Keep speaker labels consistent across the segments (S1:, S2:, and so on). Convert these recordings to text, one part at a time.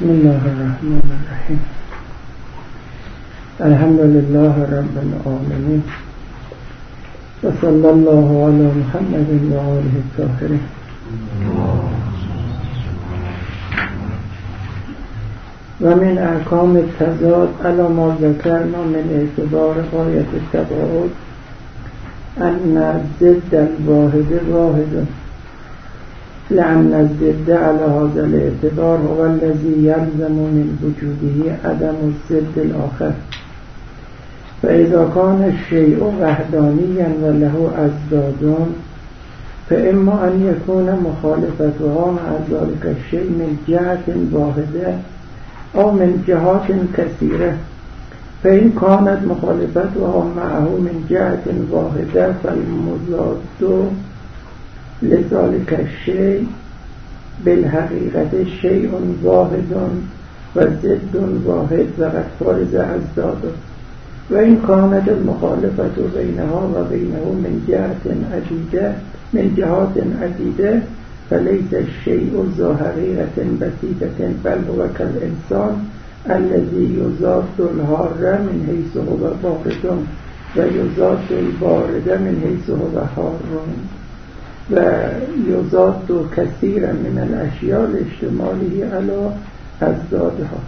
S1: بسم الله الرحمن الرحیم. الحمد لله رب العالمین و صلی الله علی محمد و آله الطاهرین. و من احکام التضاد علی ما ذکرنا من اعتبار غایت التباعد ان ضد الواحد واحد لأن الضد على هذا الاعتبار هو الذي يلزم من وجوده عدم الضد الآخر. فإذا كان الشيء وحدانيا وله أضداد فإما أن يكون مخالفتها مع ذلك الشيء من جهة واحدة أو من جهات كثيرة. فإن كانت مخالفتها معه من جهة واحدة فالمضاد لذلك الشيء بالحقيقة شيء واحد وضد واحد وقد فرض أضداده. وإن كانت المخالفة بينها وبينه من جهات عديدة فليس الشيء ذو حقيقة بسيطة بل هو كالإنسان الذي يضاد الحار من حيث هو بارد ويضاد البارد من حيث هو حار و یضاد کثیرا من الاشیاء اشتماله علی اضدادها.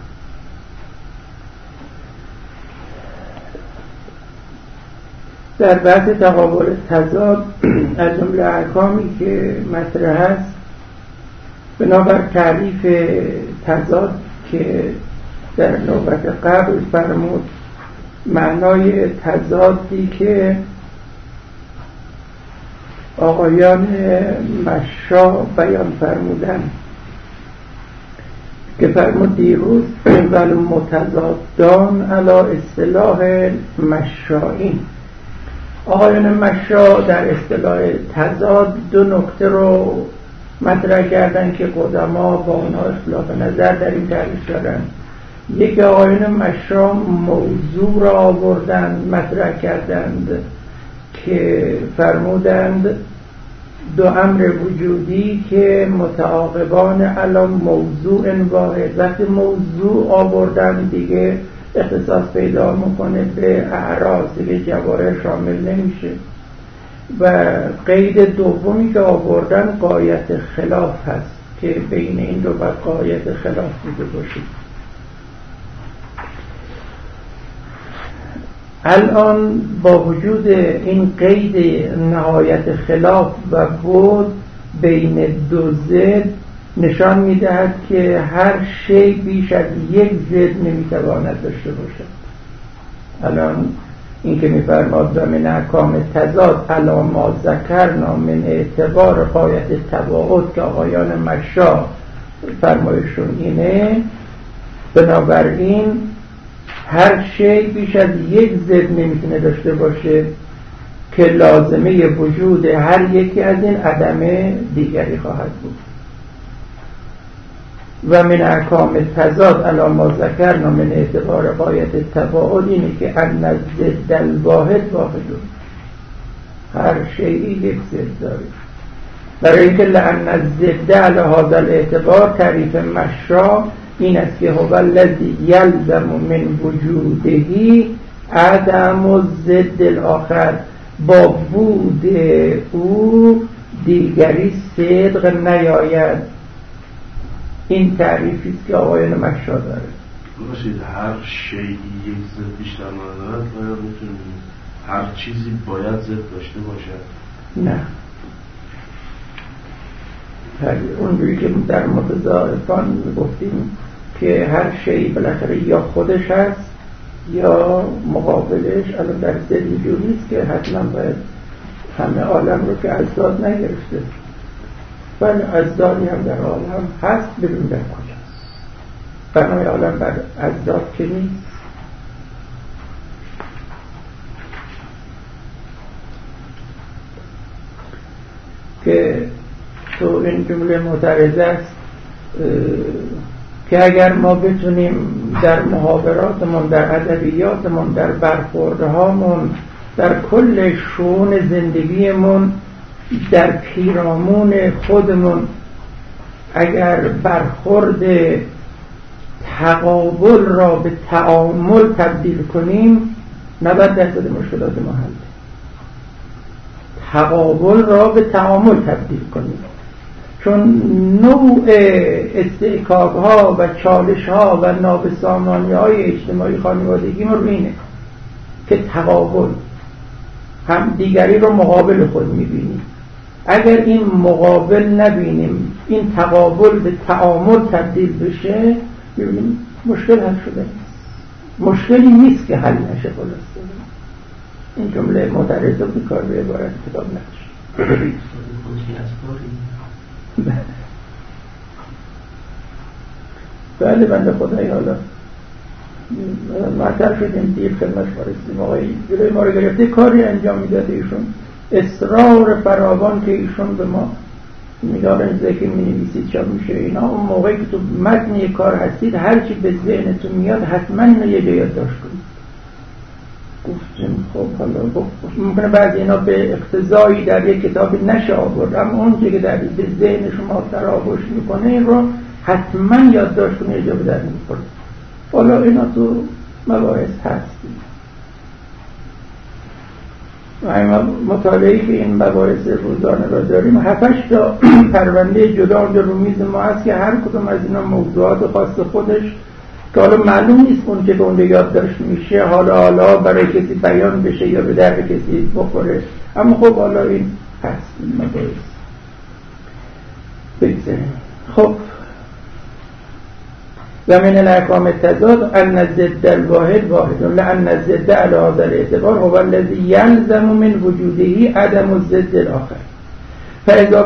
S1: در بحث تقابل تضاد از جمله احکامی که مطرح است بنابر تعریف تضاد که در نوبت قبل فرمود، معنای تضادی که آقایان مشا بیان فرمودن که فرمود دیروز ول متضادان علی اصطلاح مشائین. آقایان مشا در اصطلاح تضاد دو نکته رو مطرح کردن که قدما با اونا اختلاف نظر در این تعریف دارن. یکی آقایان مشا موضوع را آوردند مطرح کردند که فرمودند دو امر وجودی که متعاقبان علی موضوع واحد. وقتی موضوع آوردن دیگه اختصاص پیدا میکنه به اعراض، دیگه جوارح شامل نمیشه. و قید دومی که آوردن غایت خلاف هست که بین این دو باید غایت خلاف بوده باشه. الان با وجود این قید نهایت خلاف و بعد بین دو ضد نشان میدهد که هر شی بیش از یک ضد نمیتواند داشته باشد. الان این که میفرماد و من احکام تضاد علی ما ذکرنا من اعتبار غایت تباعد که آقایان مشا فرمایشون اینه، بنابراین هر شی بیش از یک ضد نمیتونه داشته باشه که لازمه وجود هر یکی از این عدم دیگری خواهد بود. و من احکام تضاد علی ما ذکرنا من اعتبار غایت تباعد اینه که ان ضد الواحد واحد، هر شیئی یک ضد داره. برای اینکه لأن الضد علی هذا الاعتبار تعریف مشا این است که هو الذی یلزم من وجوده عدم الضد الاخر، با بود او دیگری صدق نیاید. این تعریفی است که آقایان مشا داره.
S2: باشید هر شیئی یک ضد بیشتر ندارد و میتونیم هر چیزی باید ضد داشته باشد؟
S1: نه، اونجوری که در متضاعفان گفتیم که هر شیئی بالاخره یا خودش هست یا مقابلش. الان در ضد اینجوری نیست که حتما باید همه عالم رو که اضداد نگرفته، بله اضدادی هم در عالم هست، ببین در کجاست. بنای عالم بر اضداد که نیست. که تو این جمله معترضه است که اگر ما بتونیم در محاوراتمون، در ادبیاتمون، در برخوردهامون، در کل شؤون زندگیمون، در پیرامون خودمون اگر برخورد تقابل را به تعامل تبدیل کنیم 90% مشکلات ما حل. تقابل را به تعامل تبدیل کنیم، چون نوع استحکاک ها و چالش ها و نابسامانی های اجتماعی خانوادگی ما روی اینه که تقابل هم دیگری رو مقابل خود میبینیم. اگر این مقابل نبینیم، این تقابل به تعامل تبدیل بشه، ببینیم مشکل حل شده نیست. مشکلی نیست که حل نشه. خلاصه این جمله معترض و بیکار به عبارت کتاب نشه. بله بنده خدایی حالا معطر شدیم، دیر خدمت فرستیم، آقایی جلوی ما رو گرفته، کاری انجام میداده ایشون، اصرار فراوان که ایشون به ما میدارن ذکر مینویسید چا میشه اینا. اون موقعی که تو متن یک کار هستید هرچی به ذهنتون میاد حتما اینو یه جا یادداشت کنید. گفتیم خب حالا ممکنه بعضی اینا به اقتضایی در یک کتابی نشه آورد، اما اون که در به ذهن شما تراوش میکنه این رو حتما یادداشت کنید، یه جا به در میخوره. حالا اینا تو مباحث هستیم. مطالعه‌ای که این مباحث روزانه را داریم 7-8 تا پرونده جدا رو میز ما هست که هر کدوم از اینا موضوعات خاص خودش که حالا معلوم نیست اون که به اون یادداشت میشه حالا برای کسی بیان بشه یا به درد کسی بخوره، اما خب حالا این هست این مباحث بگذاریم. خب و من الاحکام التضاد ان ضد الواحد واحد لان الضد على هذا الاعتبار هو الذي يلزم من وجوده عدم الضد الاخر. فاذا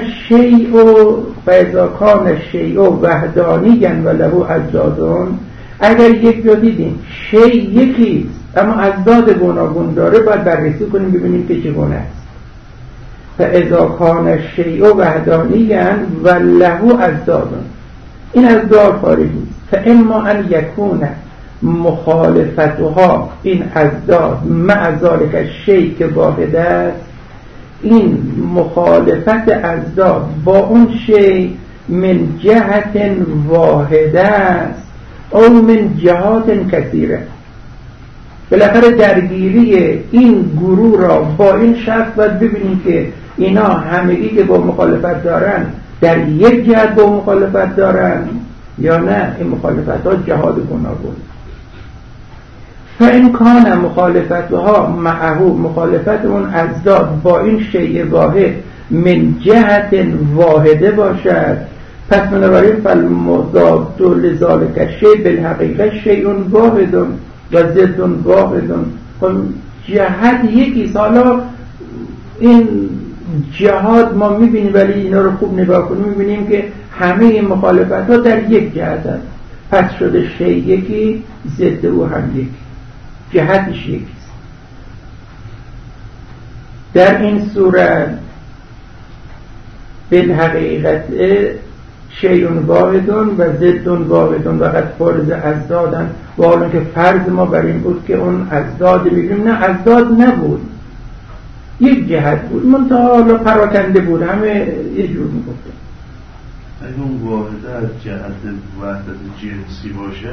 S1: كان الشيء وحدانيا وله اضداد، اگر یک جا دیدیم شیء یکی اما اضداد گوناگون داره باید بررسی کنیم ببینیم که چگونه است. فاذا كان الشيء وحدانيا وله اضداد، این از دار خارجی، فاما ان یکون مخالفتها، این ازداد مع ذلك الشیء که واحد است، این مخالفت ازداد با اون شیء من جهت واحده است او من جهات کثیره. بالاخره درگیری این گروه را با این شخص باید ببینیم که اینا همگی که با مخالفت دارن در یک جهت با مخالفت دارن یا نه این مخالفت ها جهاد گوناگون. فإن کان مخالفتها معه، مخالفت اون ازداد با این شیء واحد من جهت واحده باشد، پس بنابراین فالمضاد لذلك الشیء بالحقیقه شیء واحد و ضد واحد. جهت یکی. حالا این جهاد ما میبینیم ولی اینا رو خوب نگاه کنیم میبینیم که همه این مخالفت ها در یک جهت هست، پس شده شیء یکی ضد او هم یکی، جهتش یکیست. در این صورت بالحقیقت شیء واحد و ضد واحد و قد فرض ازدادن، و حالا که فرض ما بر این بود که اون ازداد میبینیم، نه ازداد نبود، یک جهت بود منتها حالا پراکنده بود، همه یه جور میگفتن.
S2: اگه اون واحده از جهت وحدت جنسی باشه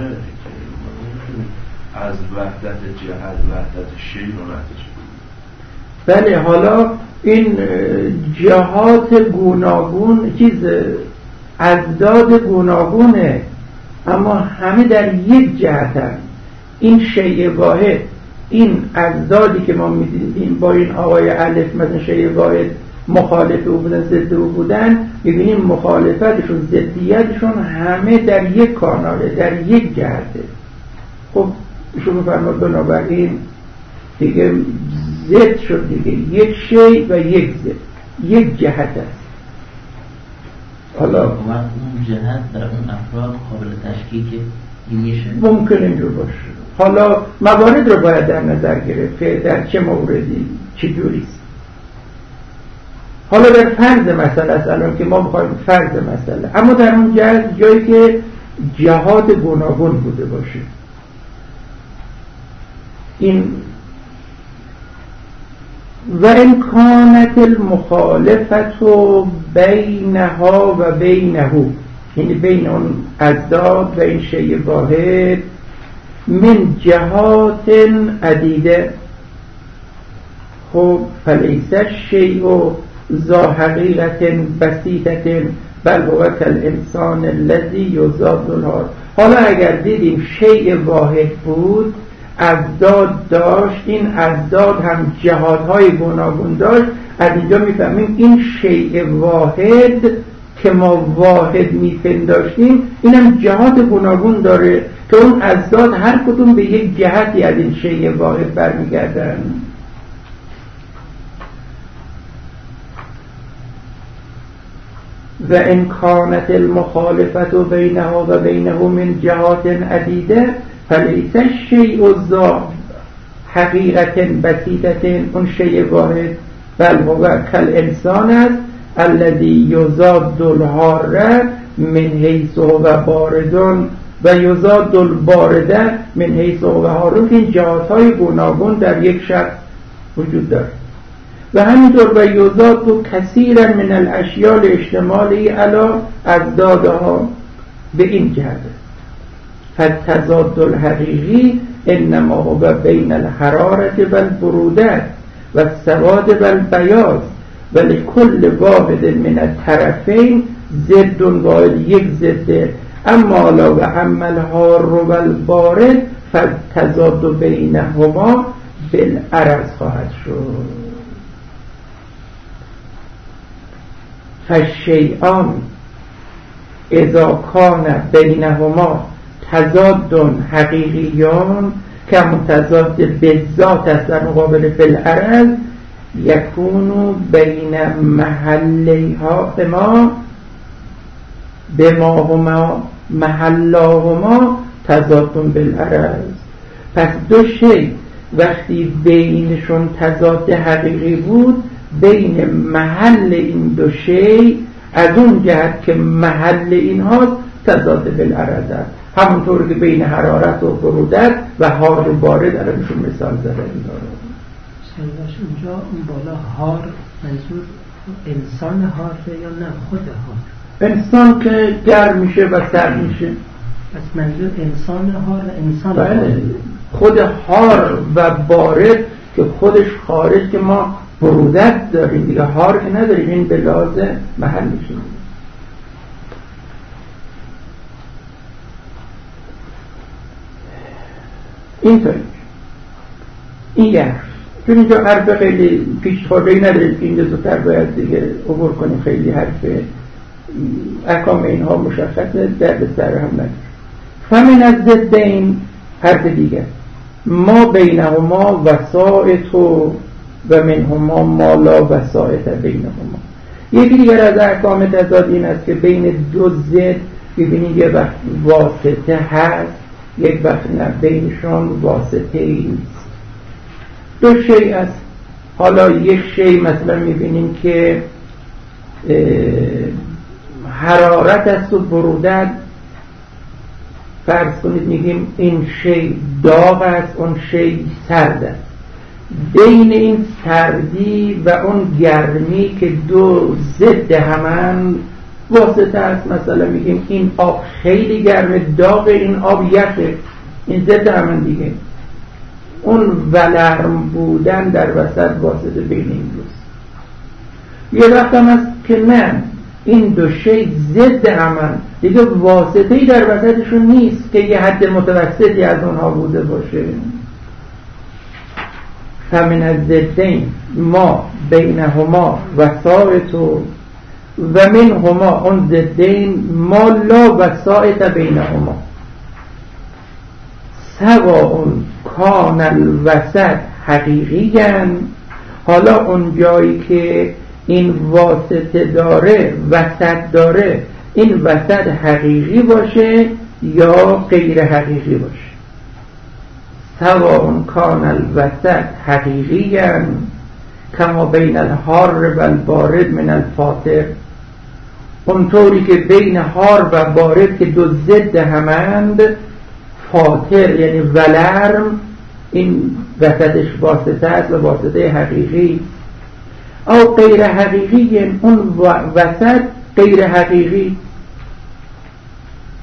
S2: از وحدت جهت وحدت شیء و وحدت شیء.
S1: بله حالا این جهات گوناگون چیز ازداد گوناگونه اما همه در یک جهت هست. این شیء واحد، این ازدادی که ما می‌دیدیم با این آقای الف مثلا شیء واحد مخالف او بودن ضد او بودن، می‌بینیم مخالفتشون ضدیتشون همه در یک کاناله، در یک جهته. خب شما فرمود بنابراین دیگه ضد شد دیگه، یک شیء و یک ضد، یک جهت است. حالا
S3: اون جهت در اون افراد قابل تشکیک میشه،
S1: ممکن اینجور باشه. حالا موارد رو باید در نظر گرفت که در چه موردی چه جوریست. حالا در فرض مسئله است الان که ما بخوایم فرض مسئله، اما در اون جایی که جهات گوناگون بوده باشه، این و امکانت المخالفت بینها و بینه، یعنی بین اون اضداد و این شیء واحد من جهات عدیده. خب فلیس الشیء ذا حقیقت بسیطة بل هو کالانسان الذی یضاد الحار. حالا اگر دیدیم شیء واحد بود، اضداد داشت، این اضداد هم جهات‌های گوناگون داشت، از اینجا میفهمیم این شیء واحد که ما واحد میپنداشتیم اینم جهات گوناگون داره که اون اضداد هر کدوم به یک جهتی از این شیء واحد برمیگردن. و ان کانت المخالفت بینها و بینه من جهات عدیده فلیس الشیء ذا حقیقت بسیطة، اون شیء واحد بل هو کالانسان است الذی یضاد الحار من حیث هو بارد و یضاد البارد من حیث هو حار، که این جهات‌های گوناگون در یک شخص وجود دارد. و همینطور و یضاد کثیرا من الاشیاء اشتمالی علی اضدادها، به این جهت فالتضاد الحقیقی انما هو بین الحرارة و البرودة و السواد و البیاض و لکل واحد من الطرفین ضد واحد، یک ضد. اما لا و اما الحار و البارد فالتضاد بینهما بالعرض خواهد شد. فالشیئان اذا کان بینهما تضاد حقیقیان که متضاد بالذات است در مقابل بالعرض یکونو بین محلیها بما هما محلاهما تضاد بالعرض. پس دو شی وقتی بینشون تضاد حقیقی بود، بین محل این دو شی از اون جهت که محل اینها تضاد بالعرض است، همونطور که بین حرارت و برودت و حار و بارد علمشون مثال زده.
S4: سیداش اونجا اون بالا حار منظور انسان حاره یا نه خود حار؟
S1: انسان که گرم میشه و سرد میشه.
S4: پس منظور انسان حار و انسان
S1: بله. خود حار و بارد که خودش خارج که ما برودت داریم دیگه، حار که نداریم، این به لحاظ محل میشه. اینطوری این یه حرف. چون اینجا حرف خیلی پیش خوردهی نداریم که اینجا زودتر باید دیگه عبور کنیم، خیلی حرف احکام اینها مشخصه، درد سر هم نداریم. فمن از ضدین حرف دیگه ما بینهما وسائط و منهما ما لا وسائط بینهما. یکی دیگر از احکام تضاد این است که بین دو ضد ببینید یه وقت واسطه هست، یک وقت نه، بینشان واسطه نیست. دو شیء است. حالا یک شیء مثلا میبینیم که حرارت است و برودت، فرض کنید میگیم این شیء داغ است، اون شیء سرد است. بین این سردی و اون گرمی که دو ضد همن واسطه است. مثلا میگیم این آب خیلی گرمه، داغ، این آب یخه، این ضد همن دیگه. اون ولرم بودن در وسط واسطه بین این دوست. یه وقت هم هست که نه، این دو شی ضد همن دیگه، واسطه‌ای در وسطشون نیست که یه حد متوسطی از اونها بوده باشه. فمن الضدین ما بینهما وسائط و منهما اون ضدین ما لا وسائط بینهما سواء کان الوسط حقیقیاً. حالا اون جایی که این واسطه داره، وسط داره، این وسط حقیقی باشه یا غیر حقیقی باشه. سواء کان الوسط حقیقیاً کما بین الحار و البارد من الفاتر، اونطوری که بین حار و بارد که دو ضد همند، فاتر یعنی ولرم، این وسطش واسطه است و واسطه حقیقی. او غیر حقیقی، اون وسط غیر حقیقی.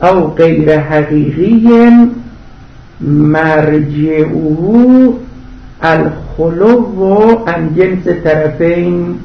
S1: او غیر حقیقی مرجعه الخلو عن جنس طرفین،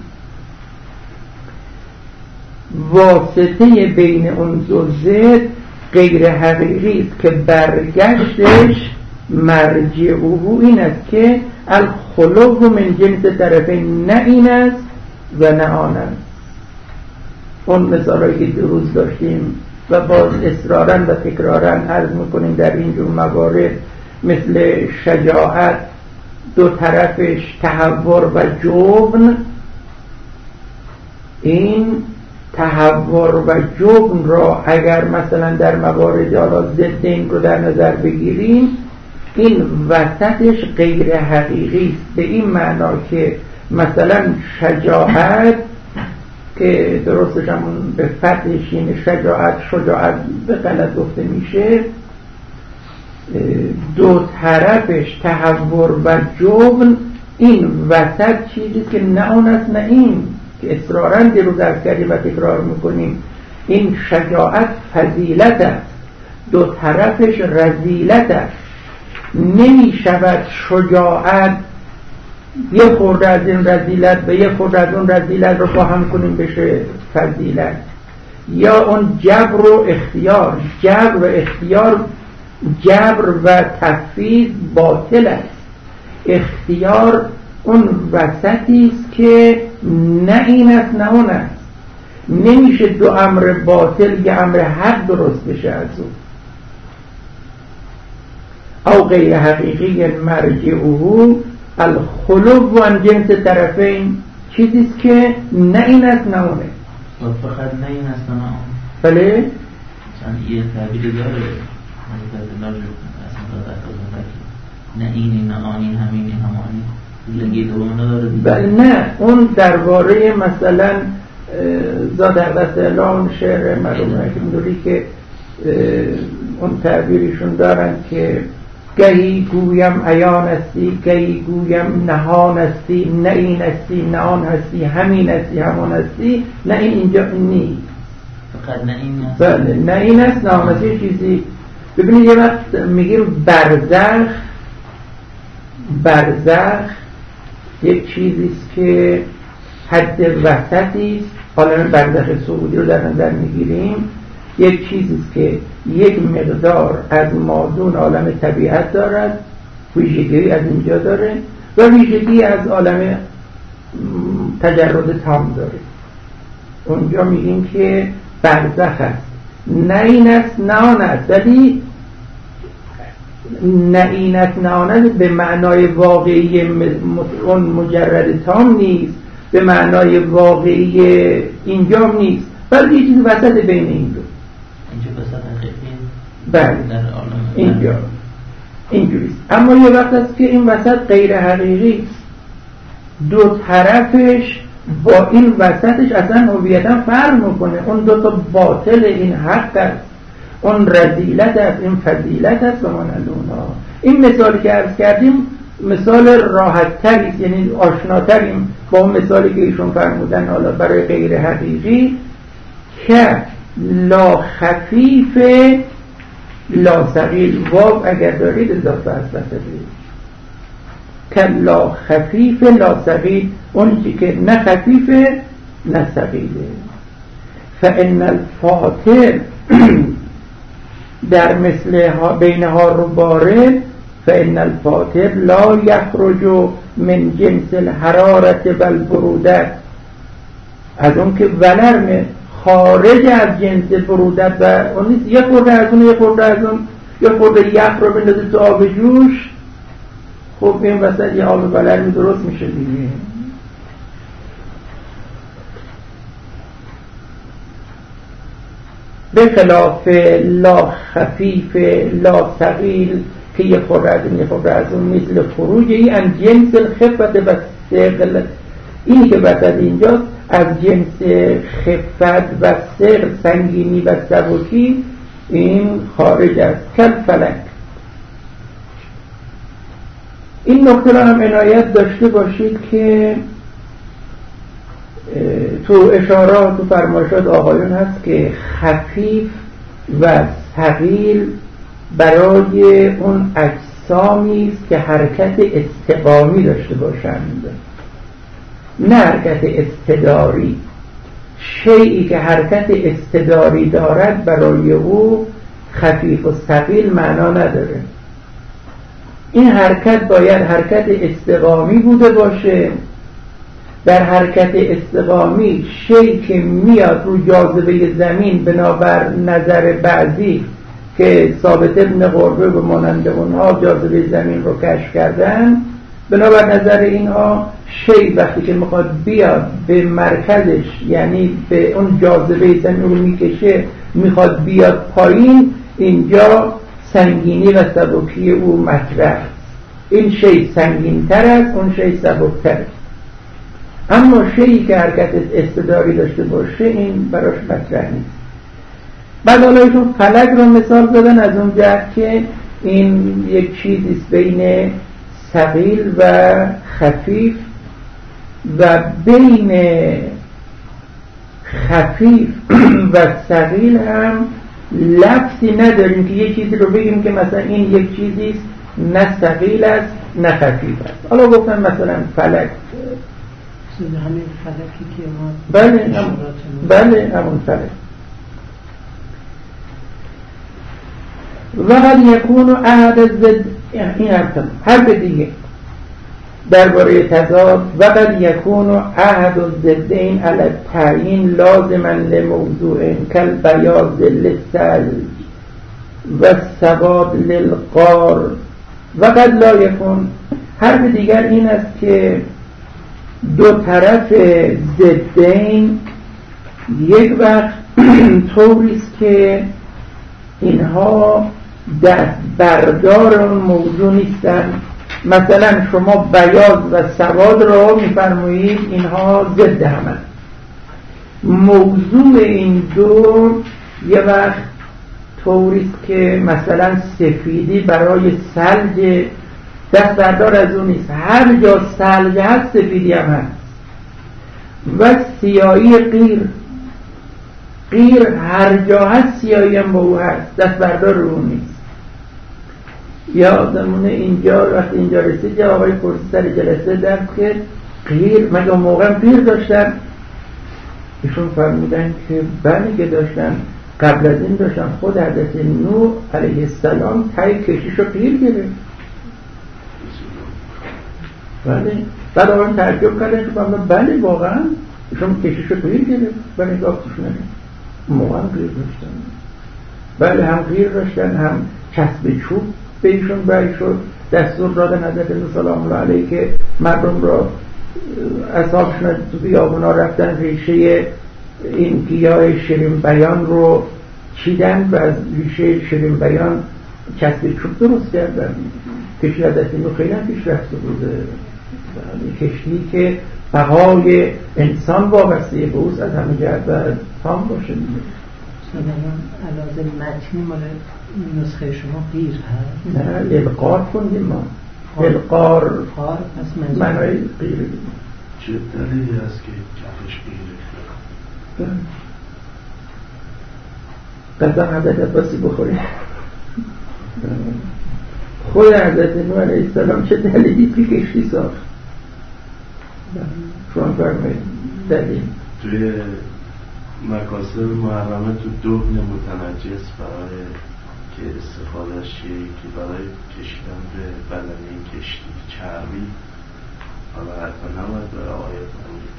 S1: واسطه بین اون دو ضد غیر حقیقی است که برگشتش مرجعه این است که الخلو من جنس طرفین، نه این است و نه آن است. اون مثالایی که روز داشتیم و باز اصرارا و تکرارا عرض میکنیم در اینجور موارد، مثل شجاعت دو طرفش تهور و جبن، این تهور و جبن را اگر مثلا در موارد حالا ضد این رو در نظر بگیریم، این وسطش غیر حقیقی است، به این معنا که مثلا شجاعت که درستش همون به فتحش این شجاعت به غلط گفته میشه، دو طرفش تهور و جبن، این وسط چیزی که نه اون است نه این، که اصرارا رو درک کردیم و تکرار میکنیم. این شجاعت فضیلت است، دو طرفش رذیلت است. نمی شود شجاعت یه خورده از این رذیلت و یه خورده از اون رذیلت رو فاهم کنیم بشه فضیلت. یا اون جبر و اختیار، جبر و تفویض باطل است. اختیار اون وسطی است که نه این است نه اون است. نمیشه دو امر باطل یه امر حق درست بشه از اون. او غیر حقیقی مرجعه الخلو عن جنس طرفین، چیزیست که نه این است نه اونه.
S3: فقط نه این است نه اون.
S1: بله؟
S3: مثلا یه تعبیر داره نه اینی نه آنی همینی همانی لگی دومونه داره.
S1: بله نه، اون درباره مثلا ذات اقدس اعلام شعر مرحوم حکیم نوری که اون تعبیرشون دارن که گهی گویم عیان استی، گهی گویم نهان استی، نه این استی نه آن هستی، همین استی همان استی، نه این اینجا نیست.
S3: فقط نه این است.
S1: بله نه این است نه آن استی. چیزی ببینید یه وقت میگیم برزخ یک چیزیست که حد وسطی است. حالا برزخ سعودی رو در نظر میگیریم، یک چیزیست که یک مقدار از مادون عالم طبیعت دارد، ویژگی از اینجا داره و ویژگی از عالم تجرد تام داره. اونجا میگیم که برزخ است، نه این است نه آن است. ولی نه این است نه آن است به معنای واقعی اون مجرد تام نیست، به معنای واقعی اینجا نیست، بلکه یه چیز وسط بین این دو.
S3: اینجا وسط حقیقی.
S1: بله اینجا اینجوریست. اما یه وقت است که این وسط غیر حقیقی است، دو طرفش با این وسطش اصلا هویتا فرق میکنه. اون دو تا باطل، این حق است، اون رذیلت است، این فضیلت است. و مانند اونا این مثالی که عرض کردیم مثال راحت تری، یعنی آشناتریم با اون مثالی که ایشون فرمودن حالا برای غیر حقیقی، که لا خفیف لا ثقیل. واو اگر دارید اضافه است بسید که لا خفیف لا ثقیل، اون چی که نه خفیفه نه ثقیله. فان الفاطر در مثل بین هار و بارد، فان الفاطر لا یخرج من جنس الحرارت والبرودت، از اون که ولرمه خارج از جنس برودت و اون نیست. یه خورده از اون، یه خورده از اون، یه خورده یخ رو بندازید تو آب جوش، خب این وسط یه آب ولرمی درست میشه دیگه. به خلاف لا خفیف لا ثقیل که یه خورده از اون یه خورده از اون، مثل خروج این ان جنس الخفت و ثقل. اینی که وسط اینجاست از جنس خفت و ثقل، سنگینی و سبکی، این خارج است. کل فلک. این نکته را هم عنایت داشته باشید که تو اشارات و فرمایشات آقایون هست که خفیف و ثقیل برای اون اجسامی است که حرکت استقامی داشته باشند، نه حرکت استداری. شیئی که حرکت استداری دارد برای او خفیف و ثقیل معنا نداره. این حرکت باید حرکت استقامی بوده باشه. در حرکت استقامی شیئی که میاد رو جاذبه زمین بنابر نظر بعضی که ثابت ابن قربه و مانند اونها جاذبه زمین رو کشف کردن، بنابر نظر اینها شیء وقتی که میخواد بیاد به مرکزش، یعنی به اون جاذبه زمین رو میکشه، میخواد بیاد پایین، اینجا سنگینی و سبکی او مطرح است. این شیء سنگین‌تر است، اون شیء سبک‌تر است. اما شیئی که حرکت استداری داشته باشه این براش مطرح نیست. بعد حالا ایشون فلک رو مثال زدن از اون جهت که این یک چیزیست بین ثقیل و خفیف، و بین خفیف و ثقیل هم لفظی نداریم که یک چیزی رو بگیم که مثلا این یک چیزیست نه ثقیل است نه خفیف است. حالا گفتم مثلا فلک،
S4: همین فلکی که ما
S1: بله همون فلک. وقد یکون احد الضد، این حرف دیگه درباره تضاد. وقد یکون احد الضدین علی التعیین لازما لموضوع کالبیاض للثلج و السواد للغار. وقد لا یکون، حرف دیگر این است که دو طرف ضدین یک وقت طوریست که اینها دست بردار اون موضوع نیستن. مثلا شما بیاض و سواد رو میفرمایید اینها ضد همه. موضوع این دو یه وقت طوریست که مثلا سفیدی برای ثلج دست بردار از اون نیست، هر جا ثلج هست سفیدی هم هست. و سیاهی قیر هر جا هست سیاهی هم با او هست، دست بردار اون نیست. یادمونه اینجا وقتی اینجا رسید جا آقای پرسی سر جلسه درس که قیر مگه موقع قیر داشتن؟ ایشون فرمودن که بله که داشتن، قبل از این داشتن. خود حضرت نوح علیه السلام تای کشیش رو قیر گرفت. بله. بعد آقایان تعجب کردن که بله واقعا ایشون کشیش رو قیر گرفت. بله نگاه کش نگه موقع قیر داشتن. بله هم قیر داشتن، هم چسب چوب به ایشون برای شد. دستور دادن حضرت نوح سلام الله علیه که مردم را اصحابشون تو بیابونا رفتن ریشه این گیاه شیرین بیان رو چیدن و از ریشه شیرین بیان چسب چوب درست کردن. کشتی حضرت نوح خیلی هم پیش رفته بوده، کشتی که بقای انسان وابسته به اوست از همه جهت باید تام باشه.
S4: علاوه متنی مال نسخه شما قیر هست؟
S1: نه القار خوندیم ما. القار
S4: پس
S1: معنای قیره.
S2: چه دلیلی هست که کفش قیره؟
S1: قدم حضرت عباسی بخوریم. خود حضرت نوح علیه السلام چه دلیلی که کشتی ساخت؟ شما فرمایید دلیل.
S2: توی مکاسب محرمه تو دهن متنجس برای که استفادهش که برای کشیدن به بدن این کشتی چربی، حالا حتما نماید برای آیت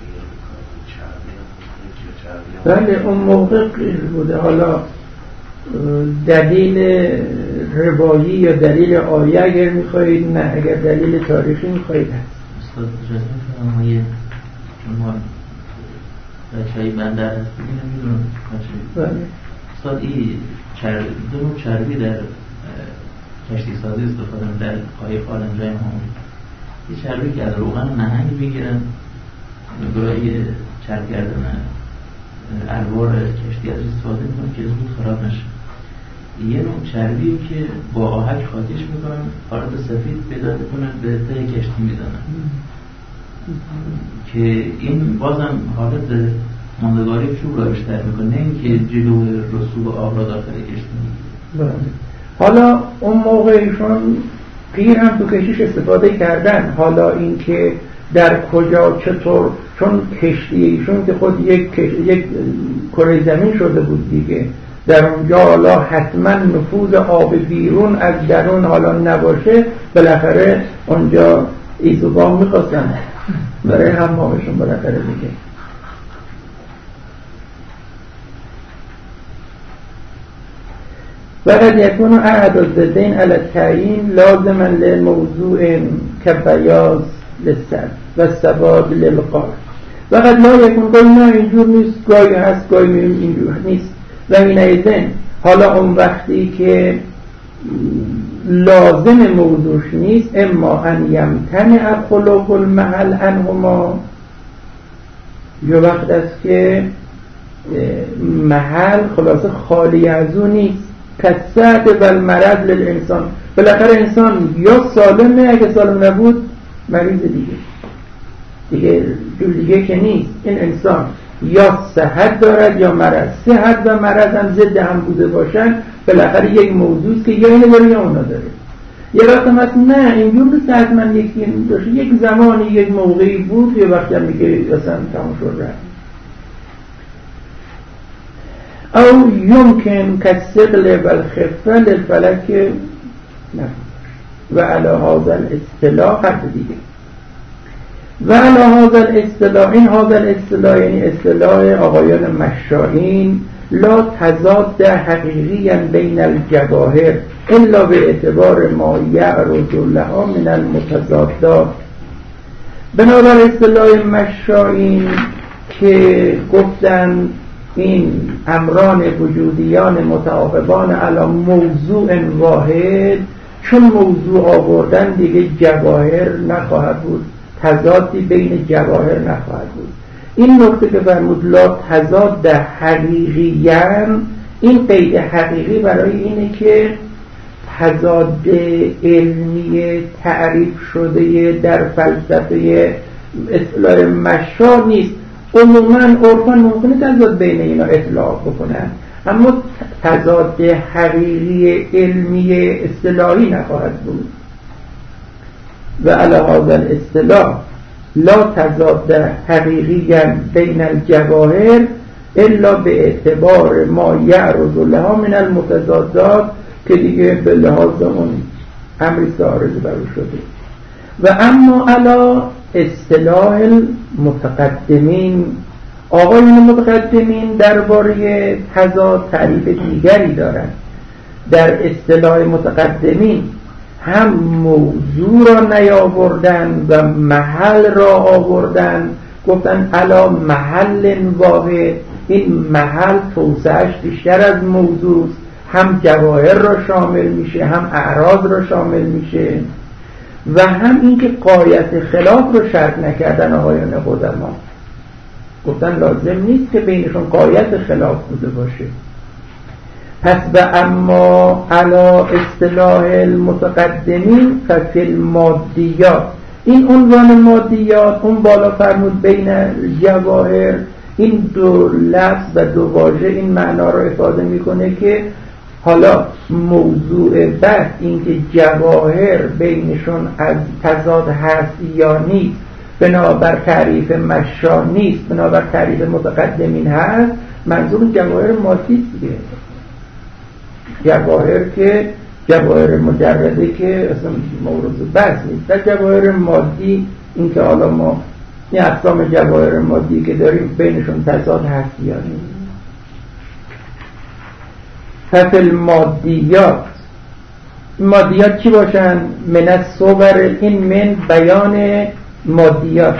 S2: چربی
S1: بله اون موقع قیل بوده. حالا دلیل روایی یا دلیل آیه اگر میخواهید، نه اگر دلیل تاریخی میخواهید هست.
S3: استاد اجازه فرمایید شما بچه‌های بندر هست بگیم نمیدونم
S1: بله
S3: استاد این دو نوع چربی در کشتی سازی استفاده در قایق آلنجای همون یه چربی که از روغن نهنگ میگیرن برای چرب کردن الوار کشتی از استفاده میکنن که زود خراب نشه. یه نوع چربی که با آهک خاطیش میکنن، آرد سفید پیدا کنن به ته کشتی میزنن که این بازم حالت ماندگاری چوب را بیشتر میکنه، نه اینکه جلو رسوب آب را داخل کشتی میگیره.
S1: حالا اون موقع ایشون پیر هم تو کشیش استفاده کردن. حالا این که در کجا چطور، چون کشتی ایشون که خود یک کره زمین شده بود دیگه، در اونجا حالا حتما نفوذ آب بیرون از درون حالا نباشه، بالاخره اونجا ایزوبام میخواستن برای حمامشون بالاخره دیگه. وقد يكون أحد الضدين على التعيين لازما لموضوع كبياض للسد والسواد للقار. وقد لا يكون گاهی نه اینجور نیست، گاهی هست گاهی اینجور نیست. و اینایزن حالا اون وقتی که لازم موضوعش نیست، اما ان یمتنع خلق المحل عنهما، یه وقت است که محل خلاصه خالی از اون نیست. کسعد و المرض للانسان، بالاخره انسان یا سالمه، اگه سالم نبود مریض دیگه جور دیگه که نیست. این انسان یا صحت دارد یا مرض. صحت و مرض هم ضد هم بوده باشن، بالاخره یک موضوعی که یا اینو داره یا اونا داره. یه وقت هم نه اینجور نیست حتما یکی باشه، یک زمانی یک موقعی بود، یه وقتی هم میگه اصلا تمام شد رفت. او یمکن کالثقل والخفه للفلک و علی هذا الاصطلاح حرف دیگه. و علی هذا الاصطلاح، این هذا الاصطلاح یعنی اصطلاح آقایان مشائین، لا تضاد حقیقی بین الجواهر الا به اعتبار ما یعرض لها من المتضادات. بنابر اصطلاح مشائین که گفتن این امران وجودیان متعاقبان علی موضوع واحد، چون موضوع آوردن دیگه جواهر نخواهد بود، تضادی بین جواهر نخواهد بود. این نکته که فرمود لا تضاد حقیقیاً، این قید حقیقی برای اینه که تضاد علمی تعریف شده در فلسفه اصطلاح مشا نیست. عموماً عرفاً ممکنه تضاد بین اینا اطلاق بکنن، اما تضاد حقیقی علمی اصطلاحی نخواهد بود. و علی هذا الاصطلاح لا تضاد حقیقی بین الجواهر الا به اعتبار ما یعرض لها من المتضادات، که دیگه به لحاظ اون امری عارض برو شده. و اما علی اصطلاح المتقدمین، آقایون متقدمین درباره تضاد تعریف دیگری دارند. در اصطلاح متقدمین هم موضوع را نیاوردن و محل را آوردن، گفتن علا محل واحد، این محل توسعش بیشتر از موضوع، هم جواهر را شامل میشه، هم اعراض را شامل میشه، و هم اینکه غایت خلاف رو شرط نکردن آقایان قدما، گفتن لازم نیست که بینشون غایت خلاف بوده باشه. پس و اما علا اصطلاح المتقدمین ففی المادیات، این عنوان مادیات اون بالا فرمود بین جواهر، این دو لفظ و دو واژه این معنا رو افاده میکنه که حالا موضوع بحث این که جواهر بینشون از تضاد هست یا نیست، بنابر تعریف مشا نیست، بنابر تعریف متقدمین هست، منظور جواهر مادی دیگه، جواهر که جواهر مجرده که اصلا مورد بحث نیست. در جواهر مادی این که حالا ما این اقسام جواهر مادی که داریم بینشون تضاد هست یا نیست. ففل مادیات، مادیات چی باشن؟ من الصور، این من بیان مادیات،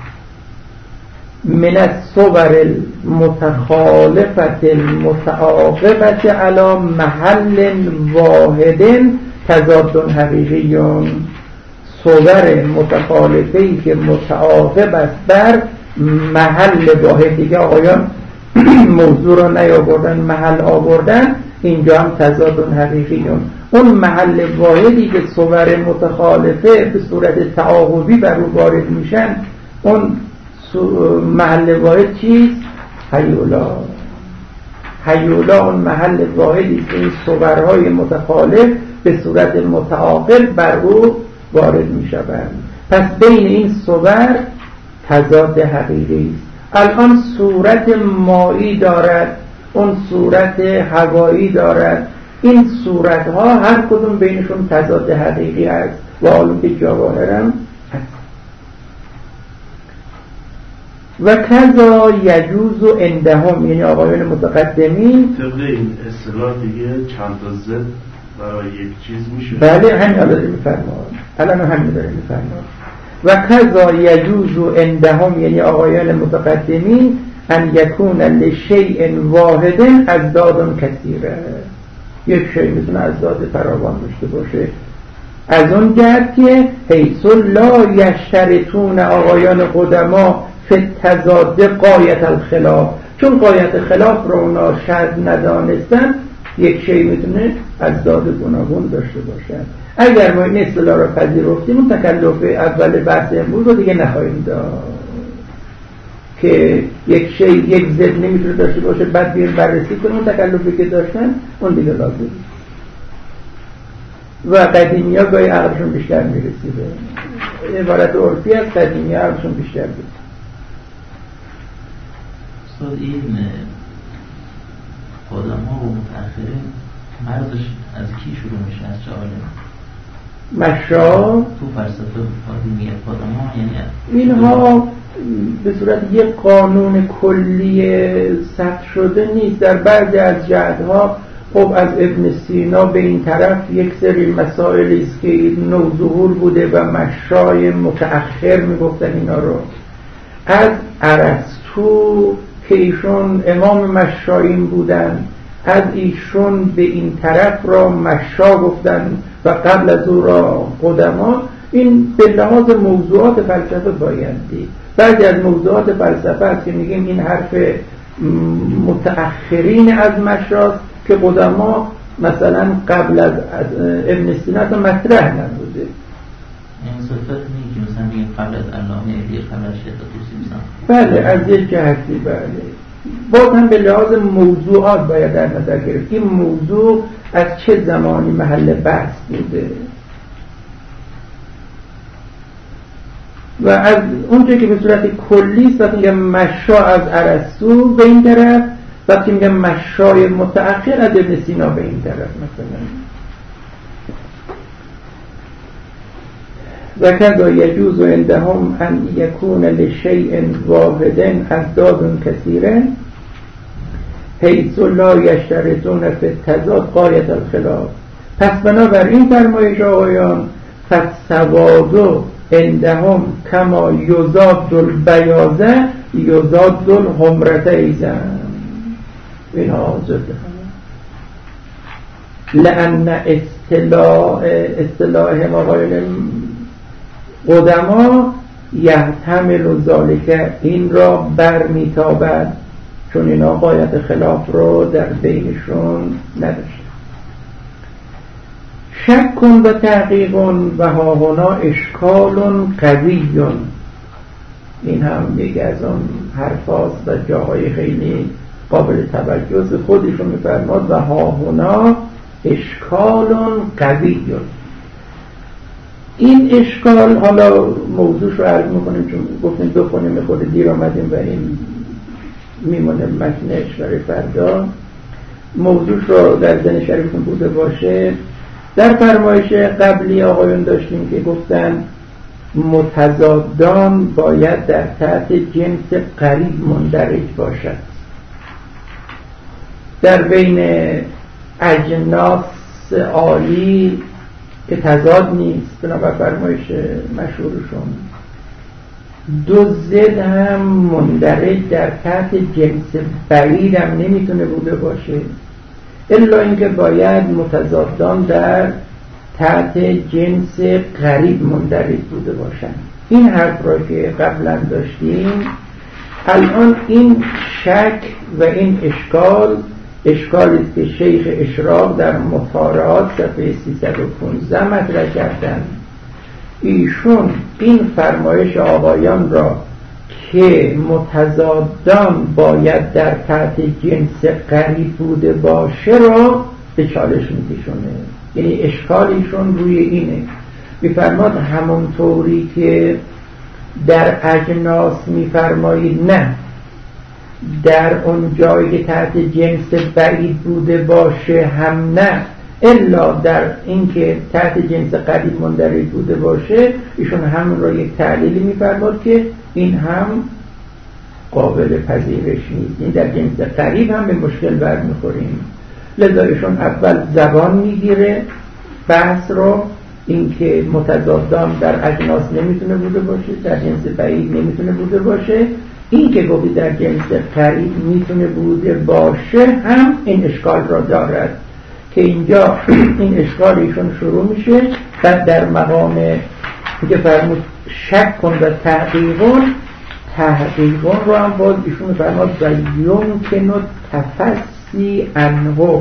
S1: من الصور المتخالفة المتعاقبة على محل واحد تضاد حقیقی، صور متخالفه‌ای که متعاقب است بر محل واحد. دیگه آقایان موضوع را نیاوردن، محل آوردن، اینجا هم تضاد حقیقی. اون محل واحدی که صور متخالفه به صورت تعاقبی بر او وارد میشن، اون محل واحد چیست؟ هیولا اون محل واحدی است که این صورهای متخالف به صورت متعاقب بر او وارد می شوند. پس بین این صور تضاد حقیقی است. الان صورت مایی دارد، اون صورت هوایی دارد، این صورت ها هر کدوم بینشون تضاد حقیقی است و علوم جواهر هم هست. و کذا یجوز عندهم، یعنی آقایان متقدمین
S2: طبق این اصطلاح دیگه چند تا ضد برای یک چیز میشه.
S1: بله همین داره میفرماد، الان همین داره میفرماد. و کذا یجوز عندهم، یعنی آقایان متقدمین، ان یکون لشیء واحد ازداد کثیره، یک شیء میتونه ازداد فراوان داشته باشه، از اون جهت که حیث لا یشترطون، آقایان قدما فی تضاد غایت الخلاف، چون غایت خلاف رو اونا شرط ندانستن، یک شیء میتونه ازداد گوناگون داشته باشد. اگر ما این اصطلاح رو پذیرفتیم، اون تکلف اول بحث امروز رو دیگه نخواهیم داشت که یک شیء یک ضد نمیتونه داشته باشه بعد بیایم بررسی کنیم. اون تکلفی که داشتن اون دیگه لازم نیست و قدیمی ها گاهی عقلشون بیشتر میرسیده، عبارت عرفی از قدیمی ها عقلشون بیشتر بود.
S3: استاد این قدما و متأخرین مرزش از کی شروع میشه؟ از چه عالم؟
S1: مشا
S3: تو فلسفه قدیمی قدما یعنی
S1: اینها به صورت یک قانون کلی ثبت شده نیست. در بعضی از جهتها خب از ابن سینا به این طرف یک سری مسائلی است که نوظهور بوده و مشای متأخر میگفتن اینا رو. از ارسطو که ایشون امام مشایین بودن، از ایشون به این طرف را مشا گفتن و قبل از او را قدما. این به لحاظ موضوعات فلسفه باید دید. بعضی از موضوعات فلسفه است که میگیم این حرف متأخرین از مشاست که قدما مثلا قبل از ابن سینا مطرح نبوده.
S3: این صفت نیست که مثلا میگیم قبل از علامه علی، قبل از شیخ توسی مثلا.
S1: بله از یک جهتی بله. باز هم به لحاظ موضوعات باید در نظر گرفت این موضوع از چه زمانی محل بحث بوده و از اونجایی که به صورت کلی است. وقتی میگم مشا از ارسطو به این طرف، وقتی میگم مشای متأخر از ابن سینا به این طرف مثلا. و کذا یجوز عندهم ان یکون لشیء واحد ازداد کثیره حیث لا یشترطون فی التضاد غایت الخلاف. پس بنابراین فرمایش آقایان فالسواد عندهم کما یزاد البیاض یزاد الحمرة ایضا. اینها زده لأن اصطلاح آقایان قدما یحتمل ذالک، این را برمیتابد، چون اینا غایت خلاف رو در بینشون نداشت. شک و تحقیق و ها هنا اشکال قوی. این هم یکی از اون حرفاست و جاهای خیلی قابل توجه خودشون میفرماد و ها هنا اشکال قوی. این اشکال حالا موضوعش رو عرض میکنیم چون گفتیم بخونیم خود دیر آمدیم و این میمونه متنش برای فردا. موضوعش رو در ذهن شریفتون بوده باشه. در فرمایش قبلی آقایون داشتیم که گفتن متضادان باید در تحت جنس قریب مندرج باشد. در بین اجناس عالی که تضاد نیست بنابر فرمایش مشهورشون، دو ضد هم مندرج در تحت جنس بعید هم نمیتونه بوده باشه، الا اینکه باید متضادان در تحت جنس قریب مندرج بوده باشن. این حرف را که قبلا داشتیم، الان این شک و این اشکالی است که شیخ اشراق در مطالعات صفحه 315 مطرح کردن. ایشون این فرمایش آقایان را که متضادان باید در تحت جنس قریب بوده باشه را به چالش میکشونه. یعنی اشکالیشون روی اینه، میفرماد همونطوری که در اجناس میفرمایید نه در اون جایی که تحت جنس بعید بوده باشه هم نه، الا در این که تحت جنس قریب مندرج بوده باشه ایشون هم را یک تعلیلی میفرماد که این هم قابل پذیرش نیست. این در جنس قریب هم به مشکل برمیخوریم. لذا ایشون اول زبان میگیره بحث رو، اینکه متضادان در اجناس نمیتونه بوده باشه، در جنس بعید نمیتونه بوده باشه. این که گفتی در جنس قریب میتونه بوده باشه هم این اشکال را دارد که اینجا این اشکال ایشون شروع میشه. بعد در مقام که فرمود شک کن و تحقیقون رو هم باز ایشون فرمود و یمکن تفسی عنه.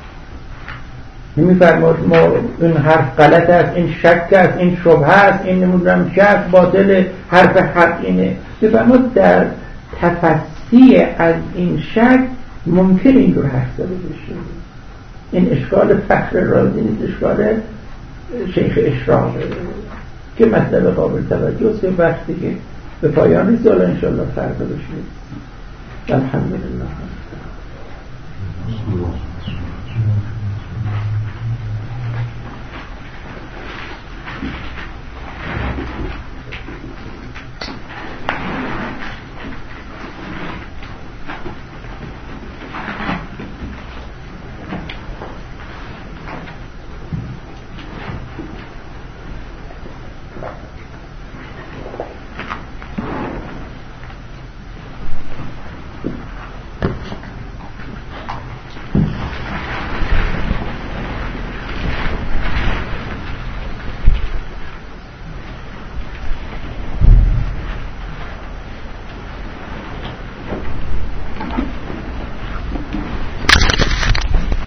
S1: نمیفرماد ما این حرف غلط است، این شک است، این شبهه است، این نمیدونم شک باطل، حرف حق اینه. میفرماد در تفسی از این شک ممکن این رو حرف داده بشه. این اشکال فخر رازی نیست، اشکال شیخ اشراق که مطلب قابل توجه است. وقتی که به پایان رسید حالا انشاءالله فردا بشید. الحمدلله.